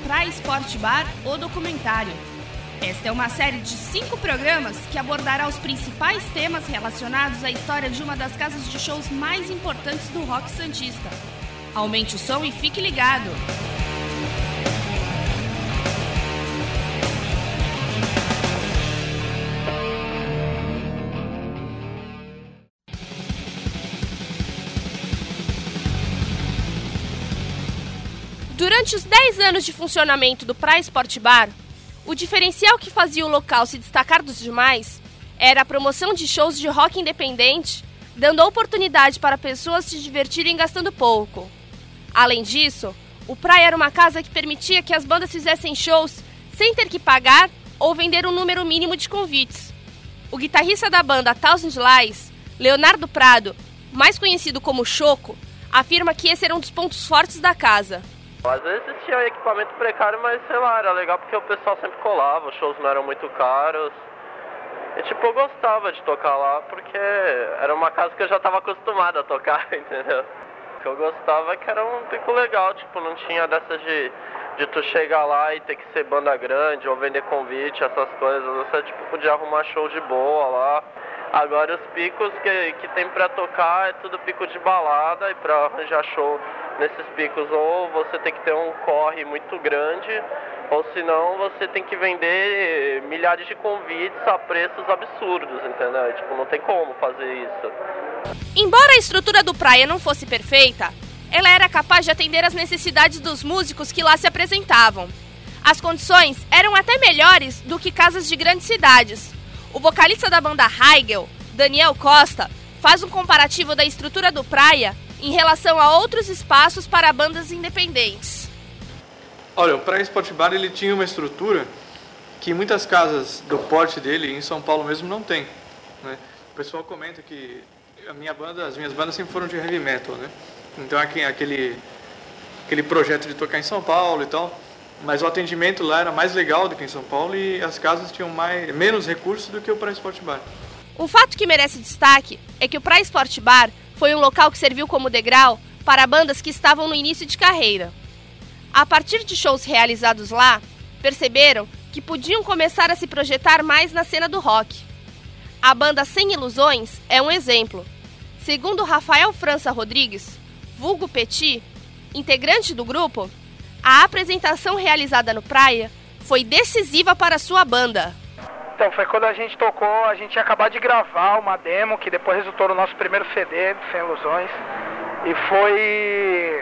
Praia Sport Bar, o documentário. Esta é uma série de 5 programas que abordará os principais temas relacionados à história de uma das casas de shows mais importantes do rock santista. Aumente o som e fique ligado! Durante os 10 anos de funcionamento do Praia Sport Bar, o diferencial que fazia o local se destacar dos demais era a promoção de shows de rock independente, dando oportunidade para pessoas se divertirem gastando pouco. Além disso, o Praia era uma casa que permitia que as bandas fizessem shows sem ter que pagar ou vender um número mínimo de convites. O guitarrista da banda Thousand Lies, Leonardo Prado, mais conhecido como Choco, afirma que esse era um dos pontos fortes da casa. Às vezes tinha equipamento precário, mas sei lá, era legal porque o pessoal sempre colava, os shows não eram muito caros. E eu gostava de tocar lá porque era uma casa que eu já estava acostumado a tocar, entendeu? O que eu gostava é que era um pico legal, não tinha dessas de tu chegar lá e ter que ser banda grande ou vender convite, essas coisas. Você podia arrumar show de boa lá. Agora os picos que tem pra tocar é tudo pico de balada, e pra arranjar show nesses picos ou você tem que ter um corre muito grande, ou senão você tem que vender milhares de convites a preços absurdos, entendeu? Não tem como fazer isso. Embora a estrutura do Praia não fosse perfeita, ela era capaz de atender às necessidades dos músicos que lá se apresentavam. As condições eram até melhores do que casas de grandes cidades. O vocalista da banda Heigl, Daniel Costa, faz um comparativo da estrutura do Praia em relação a outros espaços para bandas independentes. Olha, o Praia Sport Bar ele tinha uma estrutura que muitas casas do porte dele, em São Paulo mesmo, não tem, né? O pessoal comenta que as minhas bandas sempre foram de heavy metal, né? Então aquele projeto de tocar em São Paulo e tal, mas o atendimento lá era mais legal do que em São Paulo e as casas tinham menos recursos do que o Praia Sport Bar. Um fato que merece destaque é que o Praia Sport Bar foi um local que serviu como degrau para bandas que estavam no início de carreira. A partir de shows realizados lá, perceberam que podiam começar a se projetar mais na cena do rock. A banda Sem Ilusões é um exemplo. Segundo Rafael França Rodrigues, vulgo Petit, integrante do grupo, a apresentação realizada no Praia foi decisiva para a sua banda. Então, foi quando a gente tocou, a gente ia acabar de gravar uma demo, que depois resultou no nosso primeiro CD, Sem Ilusões. E foi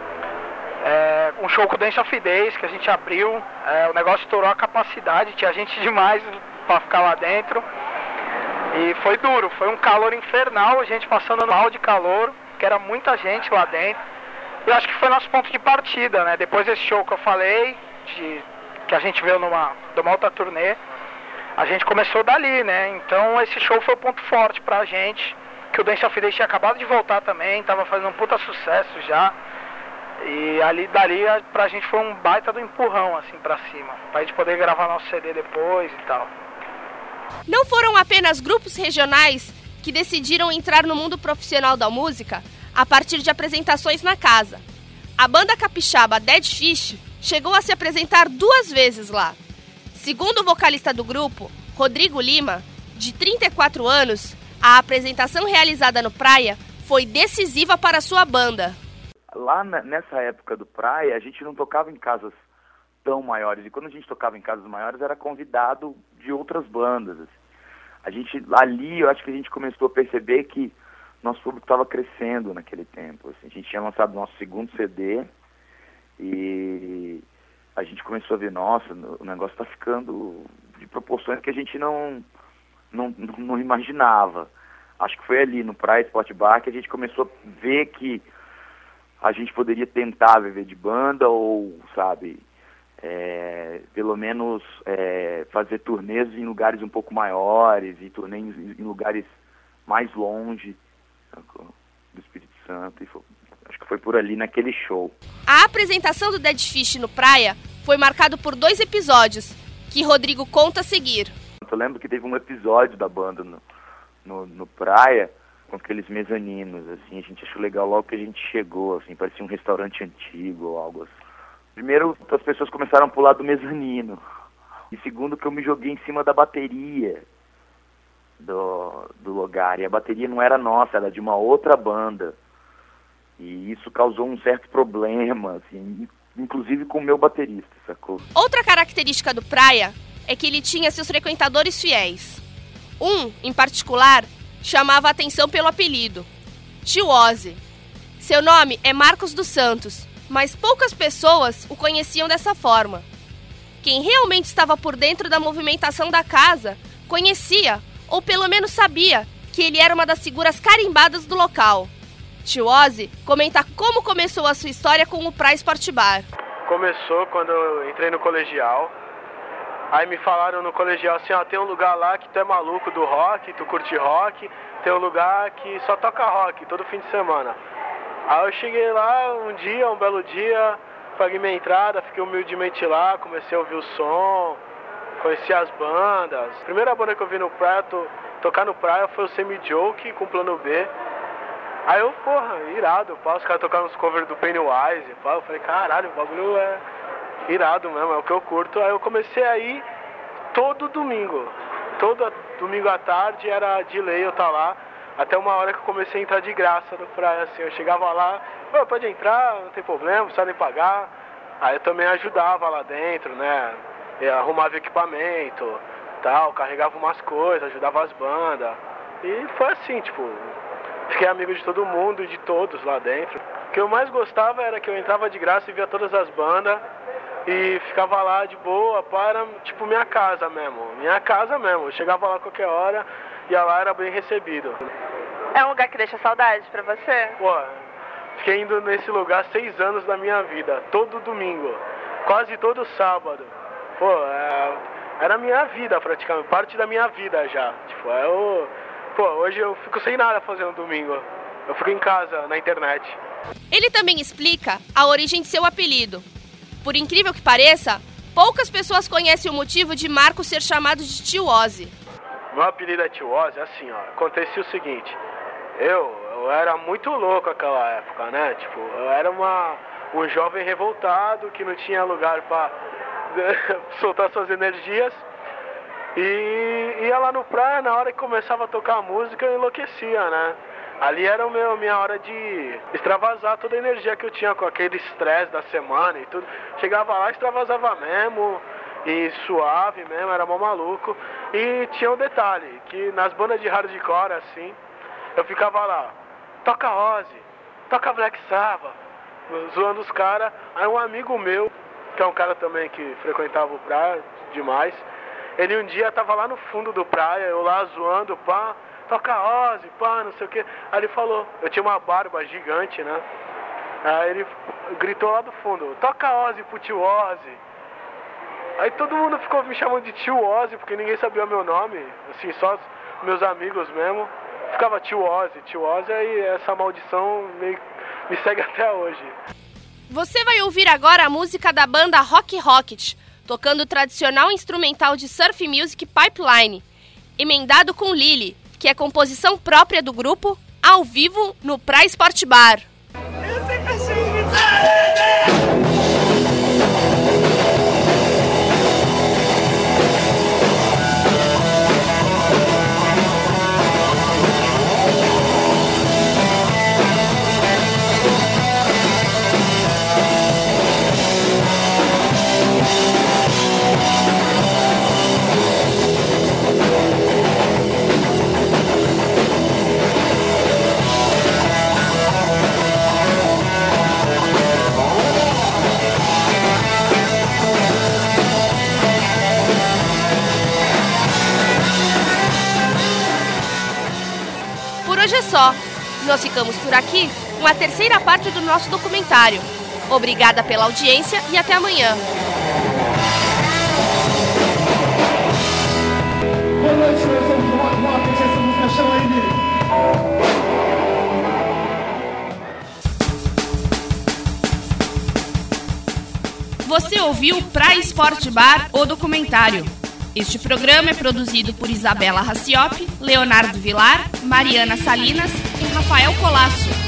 um show com o Dance of Days, que a gente abriu. O negócio estourou a capacidade, tinha gente demais para ficar lá dentro. E foi duro, foi um calor infernal, a gente passando mal de calor, que era muita gente lá dentro. Eu acho que foi nosso ponto de partida, né? Depois desse show que eu falei, que a gente veio de uma outra turnê, a gente começou dali, né? Então esse show foi o ponto forte pra gente, que o Dance of Days tinha acabado de voltar também, tava fazendo um puta sucesso já. E dali pra gente foi um baita do empurrão, assim, pra cima, pra gente poder gravar nosso CD depois e tal. Não foram apenas grupos regionais que decidiram entrar no mundo profissional da música a partir de apresentações na casa. A banda capixaba Dead Fish chegou a se apresentar 2 vezes lá. Segundo o vocalista do grupo, Rodrigo Lima, de 34 anos, a apresentação realizada no Praia foi decisiva para a sua banda. Lá nessa época do Praia, a gente não tocava em casas tão maiores. E quando a gente tocava em casas maiores, era convidado de outras bandas. Assim. Eu acho que a gente começou a perceber que nosso público estava crescendo naquele tempo. Assim. A gente tinha lançado nosso segundo CD e a gente começou a ver, nossa, o negócio está ficando de proporções que a gente não imaginava. Acho que foi ali no Praia Sport Bar que a gente começou a ver que a gente poderia tentar viver de banda ou, sabe, pelo menos fazer turnês em lugares um pouco maiores e turnês em lugares mais longe do Espírito Santo. E acho que foi por ali naquele show. A apresentação do Dead Fish no Praia foi marcado por 2 episódios, que Rodrigo conta a seguir. Eu lembro que teve um episódio da banda no Praia, com aqueles mezaninos, assim, a gente achou legal logo que a gente chegou, assim, parecia um restaurante antigo ou algo Primeiro, as pessoas começaram a pular do mezanino. E segundo, que eu me joguei em cima da bateria do lugar. E a bateria não era nossa, era de uma outra banda. E isso causou um certo problema, assim, inclusive com o meu baterista, sacou? Outra característica do Praia é que ele tinha seus frequentadores fiéis. Um, em particular, chamava a atenção pelo apelido, Tio Ozzy. Seu nome é Marcos dos Santos, mas poucas pessoas o conheciam dessa forma. Quem realmente estava por dentro da movimentação da casa conhecia, ou pelo menos sabia, que ele era uma das figuras carimbadas do local. Tio Ozzy comenta como começou a sua história com o Praia Sport Bar. Começou quando eu entrei no colegial. Aí me falaram no colegial assim, ó, tem um lugar lá que tu é maluco do rock, tu curte rock, tem um lugar que só toca rock todo fim de semana. Aí eu cheguei lá um dia, um belo dia, paguei minha entrada, fiquei humildemente lá, comecei a ouvir o som, conheci as bandas. A primeira banda que eu vi no Praia, tocar no Praia, foi o Semi-Joke com Plano B. Aí eu, irado, os caras tocaram uns covers do Pennywise, eu falei, caralho, o bagulho é irado mesmo, é o que eu curto. Aí eu comecei a ir todo domingo à tarde era de lei eu estar lá, até uma hora que eu comecei a entrar de graça no Praia, assim, eu chegava lá, pode entrar, não tem problema, não precisa nem pagar. Aí eu também ajudava lá dentro, né, eu arrumava equipamento, tal, carregava umas coisas, ajudava as bandas, e foi assim, tipo, fiquei amigo de todo mundo e de todos lá dentro. O que eu mais gostava era que eu entrava de graça e via todas as bandas e ficava lá de boa, para, tipo, minha casa mesmo. Eu chegava lá qualquer hora e lá era bem recebido. É um lugar que deixa saudade pra você? Fiquei indo nesse lugar 6 anos da minha vida, todo domingo, quase todo sábado. Era a minha vida praticamente, parte da minha vida já. Tipo, hoje eu fico sem nada fazendo domingo. Eu fico em casa, na internet. Ele também explica a origem de seu apelido. Por incrível que pareça, poucas pessoas conhecem o motivo de Marco ser chamado de Tio Ozzy. Meu apelido é Tio Ozzy, assim, acontecia o seguinte. Eu era muito louco naquela época, né? Tipo, eu era um jovem revoltado que não tinha lugar para soltar suas energias. E ia lá no Praia, na hora que começava a tocar a música, eu enlouquecia, né? Ali era minha hora de extravasar toda a energia que eu tinha com aquele estresse da semana e tudo. Chegava lá, extravasava mesmo, e suave mesmo, era mó maluco. E tinha um detalhe, que nas bandas de hardcore, assim, eu ficava lá, toca Ozzy, toca Black Sabbath, zoando os caras. Aí um amigo meu, que é um cara também que frequentava o Praia demais, ele um dia tava lá no fundo do Praia, eu lá zoando, toca Ozzy, não sei o que. Aí ele falou, eu tinha uma barba gigante, né? Aí ele gritou lá do fundo, toca Ozzy pro Tio Ozzy. Aí todo mundo ficou me chamando de Tio Ozzy, porque ninguém sabia o meu nome, assim, só os meus amigos mesmo. Ficava Tio Ozzy, e essa maldição me segue até hoje. Você vai ouvir agora a música da banda Rock Rocket, tocando o tradicional instrumental de surf music Pipeline, emendado com Lily, que é composição própria do grupo, ao vivo no Praia Sport Bar. Hoje é só. Nós ficamos por aqui com a terceira parte do nosso documentário. Obrigada pela audiência e até amanhã. Boa noite, nós somos o Rock Rocket, essa música chama aí. Você ouviu Praia Sport Bar, o documentário. Este programa é produzido por Isabela Raciop, Leonardo Vilar, Mariana Salinas e Rafael Colasso.